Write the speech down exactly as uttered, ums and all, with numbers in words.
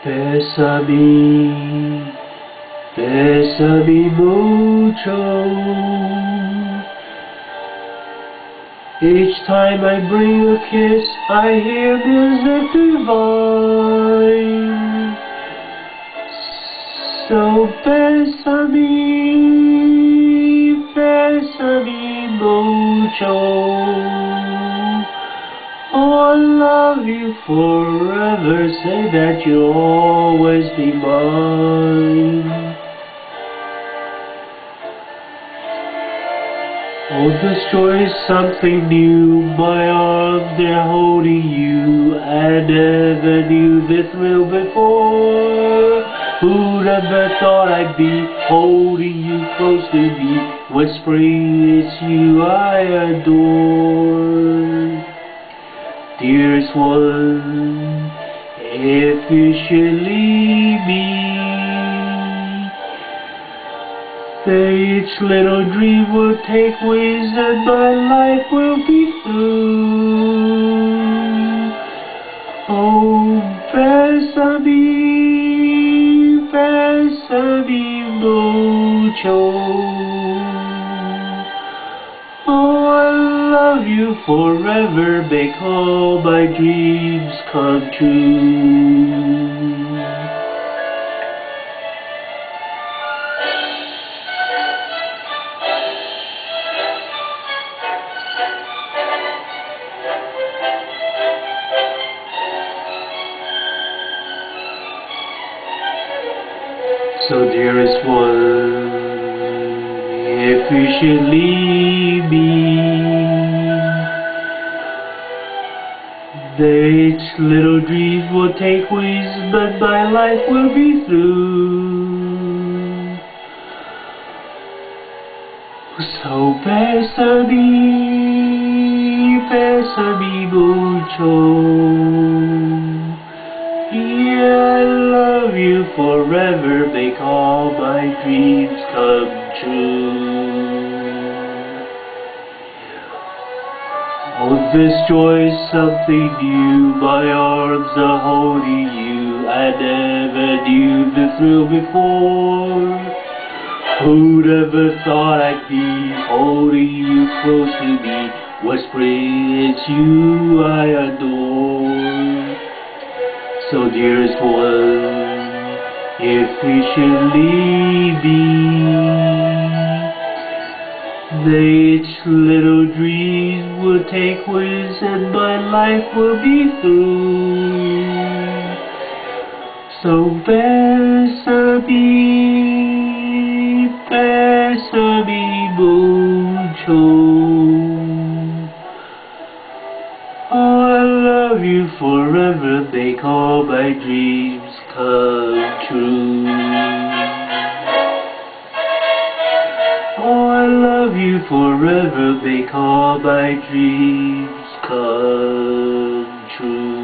Bésame, bésame mucho. Each time I bring a kiss, I hear music divine. So bésame, bésame mucho. Oh, I love you forever, say that you'll always be mine. Oh, this joy is something new, my arms, they're holding you. I never knew the thrill before. Who'd ever thought I'd be holding you close to me, whispering it's you I adore. Dearest one, if you should leave me, each little dream will take wings and my life will be through. Oh, bésame, bésame mucho. Oh, I love you forever, make all my dreams come true. So dearest one, if you should leave me, each little dream will take wings, but my life will be through. So bésame, bésame mucho. Yeah, I love you forever, make all my dreams come true. Oh, this joy is something new, my arms are holding you. I never knew the thrill before. Who'd ever thought I'd be holding you close to me, whispering it's you I adore. So dearest one, if you should leave me, each little dream will take wings and my life will be through. So bésame, bésame mucho. Oh, I love you forever, make all my dreams come true. Oh, I love you forever, make all my dreams come true.